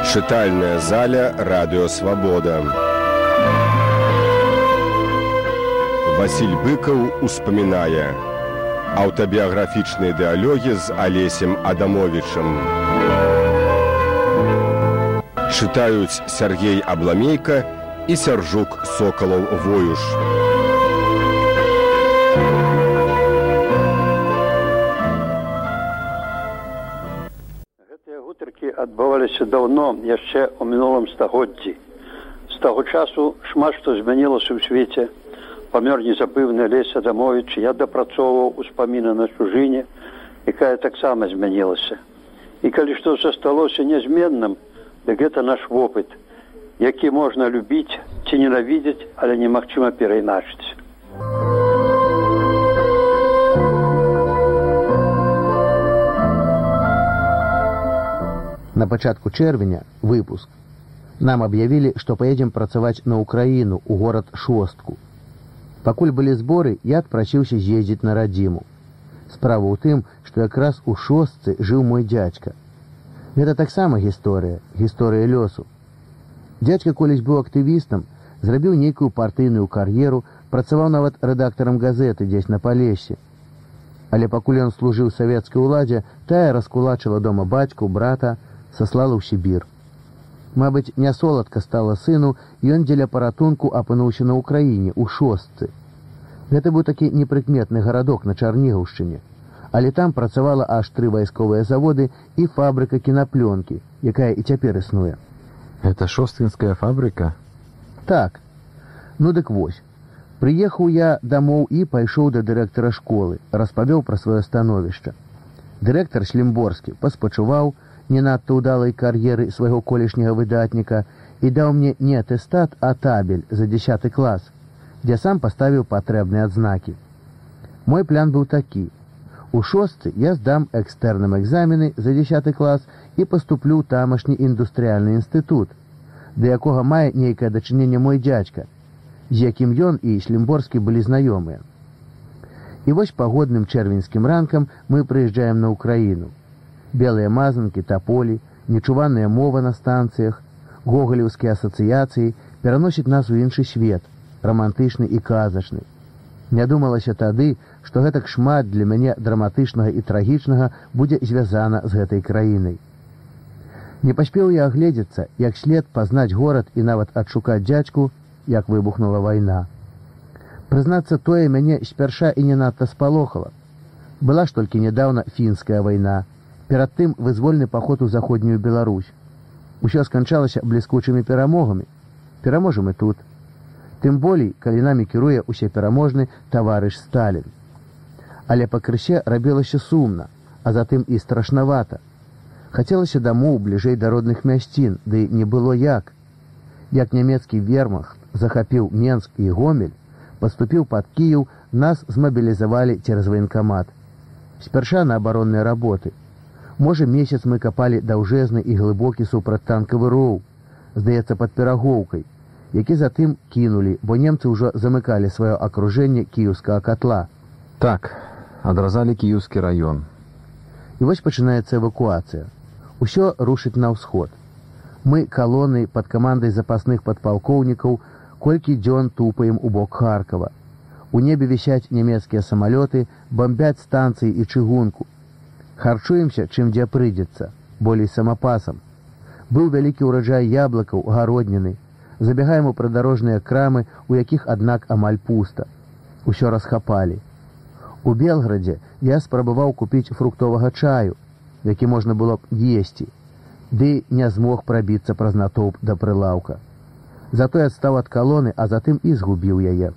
Чытальная заля радыё Свабода. Васіль Быкаў успамінае. Аўтабіяграфічныя дыялогі з Алесем Адамовічам. Чытаюць Сергей Абламейка і Сяржук Сокалаў-Воюш. Гэтыя гутаркі адбываліся даўно, яшчэ ў мінулым стагоддзі. З таго часу шмат што змянілася ў свеце. Памёр незабыўны Алесь Адамовіч, я дапрацоўваў успаміны на чужыне, якая таксама змянілася. І калі што засталося нязменным, дык гэта наш вопыт, які можна любіць ці ненавідзець, але немагчыма перайначыць. На пачатку чэрвеня выпуск. Нам аб'явілі, што паедзем працаваць на Украіну, у горад Шостку. Пакуль былі зборы, я адпрасіўся з'ездзіць на радзіму. Справа ў тым, што якраз у Шостцы жыў мой дзядзька. Гэта таксама гісторыя лёсу. Дзядзька колісь быў актывістам, зрабіў нейкую партыйную кар'еру, працаваў нават рэдактарам газеты дзесь на Палесе. Але пакуль ён служыў савецкай уладзе, тая раскулачыла дома бацьку, брата, саслала ў Сібір. Мабыць, не соладка стала сыну, і ён дзеля паратунку апынуўся на Украіне, у Шостцы. Гэта быў такі непрыкметны гарадок на Чарнігаўшчыне, але там працавала аж 3 вайсковыя заводы і фабрыка кінаплёнкі, якая і цяпер існуе. Это шосткінская фабрыка? Так. Ну дык вось. Прыехаў я дамоў і пайшоў да дырэктара школы, распавёў пра сваё становішча. Дырэктар Шлімборскі паспачуваў не надта ўдалай кар'еры свайго колішняга выдатніка і даў мне не атэстат, а табель за 10 клас, дзе сам паставіў патрэбныя адзнакі. Мой план быў такі. У Шостцы я здам экстэрным экзамены за 10 клас і паступлю ў тамашні індустрыяльны інстытут, да якога мае нейкае дачыненне мой дзядзька, з якім ён і Шлімборскі былі знаёмыя. І вось пагодным чэрвеньскім ранкам мы прыязджаем на Украіну. Белыя мазанкі, таполі, нечуванная мова на станцыях, гогалеўскія асацыяцыі пераносяць нас у іншы свет, рамантычны і казачны. Не думалася тады, што гэтак шмат для мяне драматычнага і трагічнага будзе звязана з гэтай краінай. Не паспеў я агледзецца, як след пазнаць горад і нават адшукаць дзядзьку, як выбухнула вайна. Прызнацца, тое мяне спярша і не надта спалохала. Была ж толькі нядаўна фінская вайна, перад тым вызвольны паход у заходнюю Беларусь. Усё сканчалася бліскучымі перамогамі. Пераможам і тут. Тым болей, калі намі кіруе усепераможны таварыш Сталін. Але пакрысе рабілася сумна, а затым і страшнавата. Хацелася дамоў бліжэй да родных мясцін, ды не было як. Як нямецкі вермахт захапіў Менск і Гомель, паступіў пад Кіеў, нас змабілізавалі цераз ваенкамат. Спярша на абаронныя работы. Можа, месяц мы капалі даўжэзны і глыбокі супрацьтанкавы роў, здаецца, пад Перагоўкай, які затым кінулі, бо немцы ўжо замыкалі сваё акружэнне кіеўскага катла. Так, адразалі кіеўскі раён. І вось пачынаецца эвакуацыя. Усё рушыць на ўсход. Мы калоны пад камандай запасных падпалкоўнікаў колькі дзён тупаем у бок Харкава. У небе вісяць нямецкія самалёты, бамбяць станцыі і чыгунку. Харчуемся, чым дзе прыйдзецца, болей самапасам. Быў вялікі ўраджай яблыкаў, гародніны. Забягаем у прыдарожныя крамы, у якіх, аднак, амаль пуста. Усё расхапалі. У Белградзе я спрабаваў купіць фруктовага чаю, які можна было б есці, ды не змог прабіцца праз натоўп да прылаўка. Затое адстаў ад калоны, а затым і згубіў яе.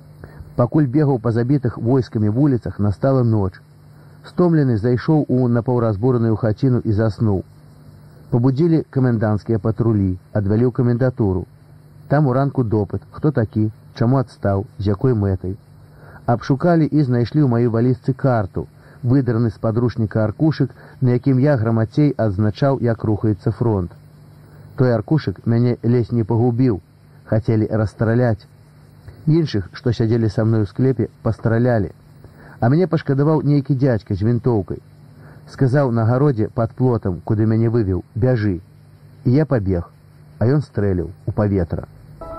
Пакуль бегаў па забітых войскамі вуліцах, настала ноч. Стомлены зайшоў у напаўразбураную хаціну і заснуў. Пабудзілі каменданцкія патрулі, адвялі ў камендатуру. Там уранку допыт, хто такі, чаму адстаў, з якой мэтай. Абшукалі і знайшлі ў маёй валізцы карту, выдраны з падручніка аркушык, на якім я грамацей адзначаў, як рухаецца фронт. Той аркушык мяне ледзь не пагубіў, хацелі расстраляць. Іншых, што сядзелі са мной у склепе, пастралялі. А мяне пашкадаваў нейкі дзядзька з вінтоўкай. Сказаў на гародзе пад плотам, куды мяне вывеў: «Бяжы». І я пабег, а ён стрэліў у паветра.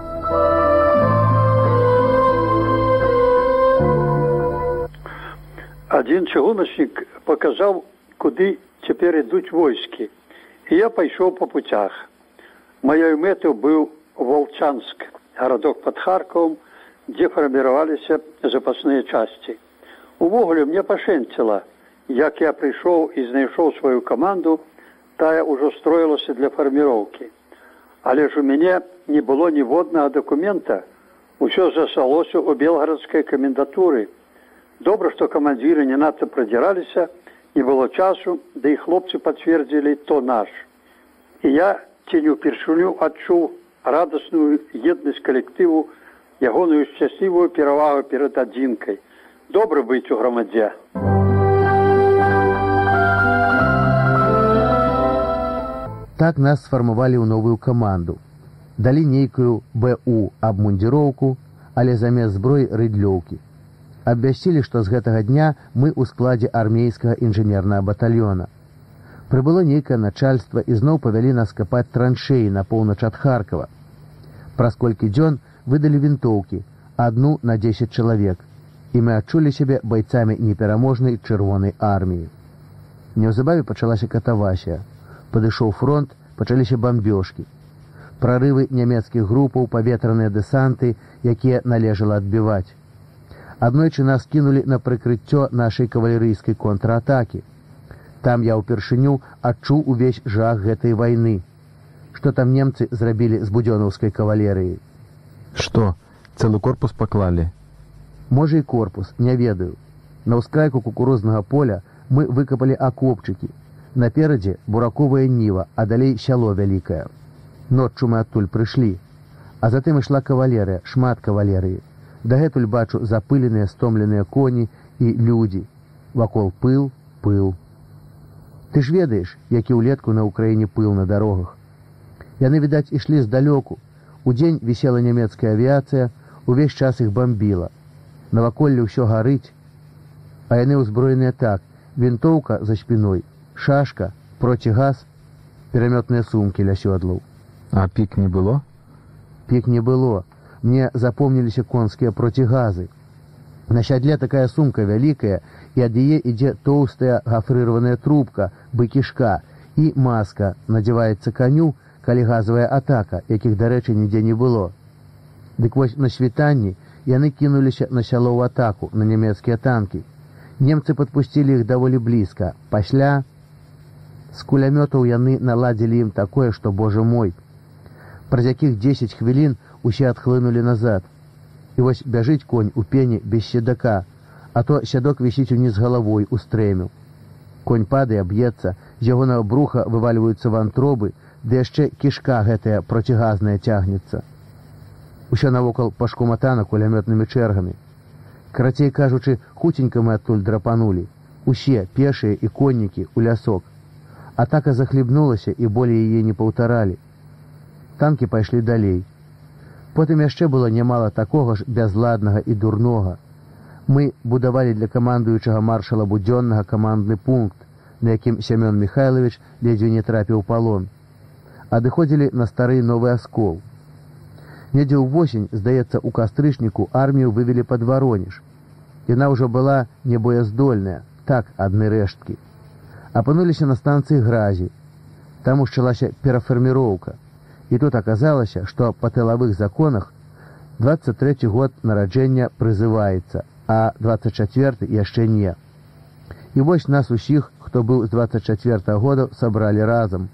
Адзін чыгуначнік паказаў, куды цяпер ідуць войскі. І я пайшоў па путях. Маёй мэтаў быў Волчанск, гарадок пад Харковом, дзе фарміраваліся запасныя часці. Увогуле мне пашэнціла, як я прыйшоў і знайшоў сваю каманду, тая ўжо строілася для фарміроўкі. Але ж у мяне не было ніводнага дакумента, усё засталося ў белгарадскай камендатуры. Добра, што камандзіры не надта прадзіраліся, не было часу, да і хлопцы пацвердзілі, то наш. І я ці не ўпершыню адчуў радасную еднасць калектыву, ягоную шчаслівую перавагу перад адзінкай. Добра быць у грамадзе. Так нас сфармавалі ў новую каманду. Далі нейкую БУ абмундзіроўку, але замест зброі рыдлёўкі. Абвясцілі, што з гэтага дня мы ў складзе армейскага інжынернага батальёна. Прыбыло нейкае начальства і зноў павялі нас капаць траншеі на поўнач ад Харкова. Праз колькі дзён выдалі вінтоўкі, адну на 10 чалавек, і мы адчулі сябе байцамі непераможнай чырвонай арміі. Неўзабаве пачалася катавасія. Падышоў фронт, пачаліся бамбёжкі. Прарывы нямецкіх групаў, паветраныя дэсанты, якія належала адбіваць. Аднойчы нас кінулі на прыкрыццё нашай кавалерыйскай контратакі. Там я ўпершыню адчуў увесь жах гэтай вайны. Што там немцы зрабілі з будзёнаўскай кавалерыяй? Что, цэлы корпус паклалі? Можа і корпус, не ведаю. На ўскрайку кукурузнага поля мы выкапалі акопчыкі. Наперадзе бураковая ніва, а далей сяло вялікае. Ноччу мы адтуль прыйшлі. А затым ішла кавалерыя, шмат кавалерыі. Дагэтуль бачу запыленыя, стомленыя коні і людзі. Вакол пыл, пыл. Ты ж ведаеш, які ўлетку на Ўкраіне пыл на дарогах. Яны, відаць, ішлі здалёку. Удзень вісела нямецкая авіяцыя, увесь час іх бамбіла. Наваколле ўсё гарыць. А яны ўзброеныя так: вінтоўка за спіной, шашка, процігаз, перамётныя сумкі ля сёдлаў. А пік не было? Пік не было. Мне запомніліся конскія процігазы. На сядле такая сумка вялікая, і ад яе ідзе тоўстая гафрыраваная трубка, быкішка, і маска надзяваецца каню, калі газавая атака, якіх, дарэчы, нідзе не было. Дык вось на світанні яны кінуліся на сяло ў атаку, на нямецкія танкі. Немцы падпусцілі іх даволі блізка. Пасля з кулямётаў яны наладзілі ім такое, што, божа мой. Праз якіх 10 хвілін усе адхлынулі назад. І вось бяжыць конь у пені без седака, а то сядок вісіць уніз галавой у стрэмю. Конь падае, б'ецца, з ягонага бруха вывальваюцца вантробы, ды яшчэ кішка гэтая процігазная цягнецца. Усё навокал пашкуматана кулямётнымі чэргамі. Карацей кажучы, хуценька мы адтуль драпанулі. Усе, пешыя і коннікі, у лясок. Атака захлебнулася, і болей яе не паўтаралі. Танкі пайшлі далей. Потым яшчэ было нямала такога ж бязладнага і дурнога. Мы будавалі для камандуючага маршала Будзённага камандны пункт, на якім Семён Михайлович ледзьве не трапіў у палон. Адыходзілі на стары новы аскол. Недзе ўвосень, здаецца, у кастрычніку армію вывелі пад Варонеж. Яна ўжо была небояздольная, так, адны рэшткі. Апынуліся на станцыі Гразі. Там ушчалася перафарміроўка. І тут аказалася, што па тылавых законах 23 год нараджэння прызываецца, а 24 яшчэ не. І вось нас усіх, хто быў з 24 года, сабралі разам.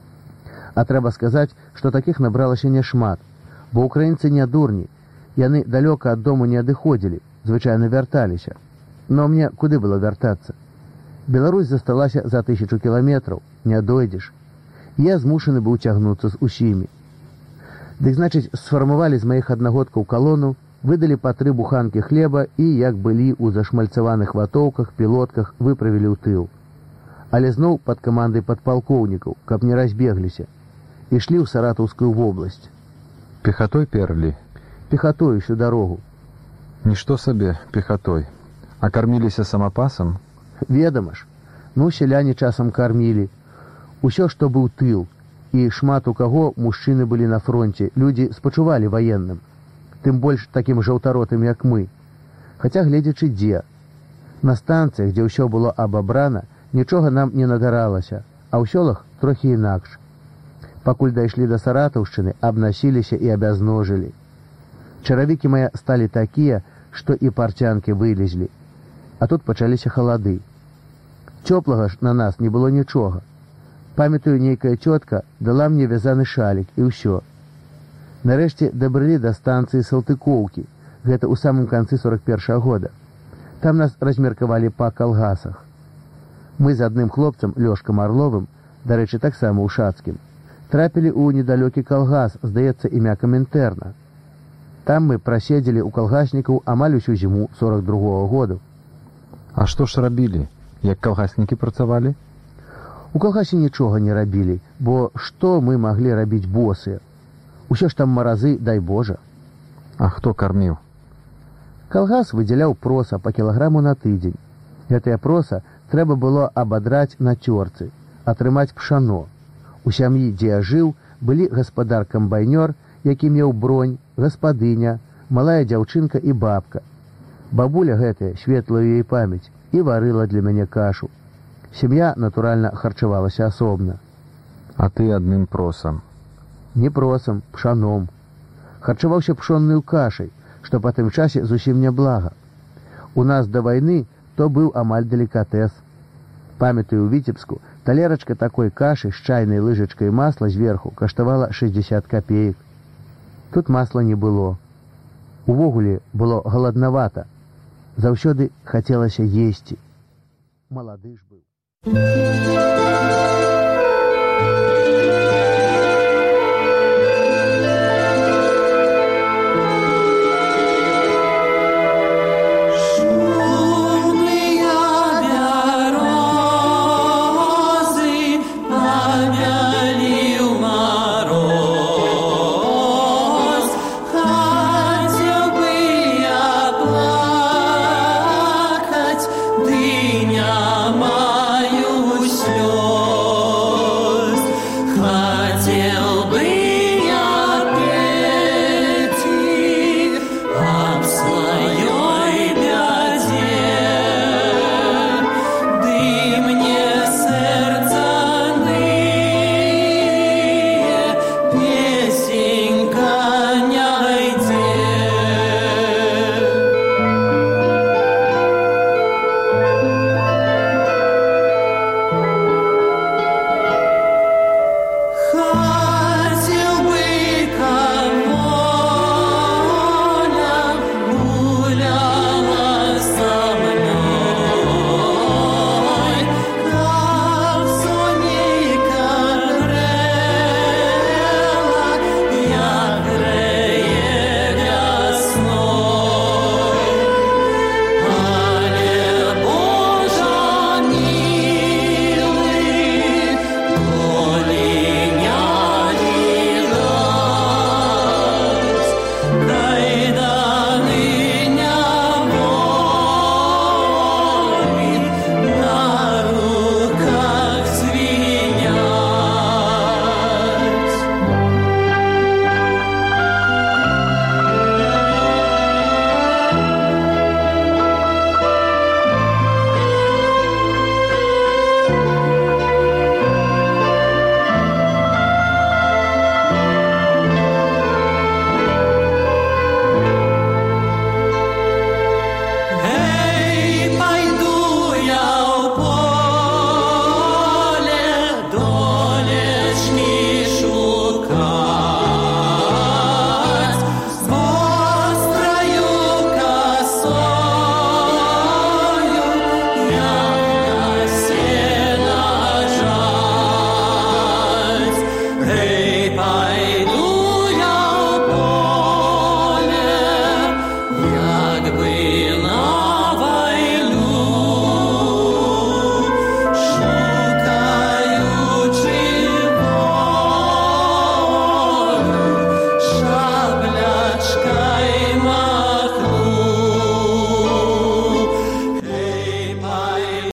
А трэба сказаць, што такіх набралася няшмат, бо ўкраінцы не дурні, яны далёка ад дому не адыходзілі, звычайна вярталіся. Но мне куды было вяртацца? Беларусь засталася за 1000 кіламетраў, не дойдзеш. Я змушаны быў цягнуцца з усімі. Дык, значыць, сфармавалі з маіх аднагодкаў калону, выдалі па 3 буханкі хлеба і, як былі ў зашмальцаваных ватоўках, пілотках, выправілі ў тыл. Але зноў пад камандай падпалкоўнікаў, каб не разбегліся. Ішлі ў Саратаўскую вобласць. Пехатой перлі? Пехатой усю дарогу. Нішто сабе пехатой. А карміліся самапасам? Ведама ж. Ну, сяляне часам кармілі. Усё, што быў тыл. І шмат у каго мужчыны былі на фронте, людзі спачувалі ваенным, тым больш такім жаўтаротым, як мы. Хаця гледзячы дзе. На станцыях, дзе ўсё было абабрана, нічога нам не надаралася, а ў сёлах трохі інакш. Пакуль дайшлі да Саратаўшчыны, абнасіліся і абязножылі. Чаравікі мае сталі такія, што і парцянкі вылезлі. А тут пачаліся халады. Цёплага ж на нас не было нічога. Памятаю, нейкая цётка дала мне вязаны шалік, і ўсё. Нарэшце дабрылі да станцыі Салтыкоўкі, гэта ў самым канцы 41-го года. Там нас размеркавалі па калгасах. Мы з адным хлопцам, Лёшкам Арловым, дарэчы, таксама ў Шацкім, трапілі ў недалёкі калгас, здаецца, імя Камінтэрна. Там мы праседзелі ў калгаснікаў амаль усю зіму 42-го году. А што ж рабілі? Як калгаснікі працавалі? У калгасе нічога не рабілі, бо што мы маглі рабіць босыя? Усё ж там маразы, дай Божа. А хто карміў? Калгас выдзяляў проса па кілаграму на тыдзень. Гэтае проса трэба было абадраць на цёрцы, атрымаць пшано. У сям'і, дзе я жыў, былі гаспадар-камбайнёр, які меў бронь, гаспадыня, малая дзяўчынка і бабка. Бабуля гэтая, светлая ёй памяць, і варыла для мяне кашу. Сям'я, натуральна, харчавалася асобна. А ты адным просам? Не просам, пшаном. Харчаваўся пшоннаю кашай, што па тым часе зусім няблага. У нас да вайны то быў амаль делікатэс. Памятаю, у Віцебску талерачка такой кашы з чайнай лыжачкай масла зверху каштавала 60 копеек. Тут масла не было. Увогуле было галаднавата. Заўсёды хацелася есці. Малады ж быў.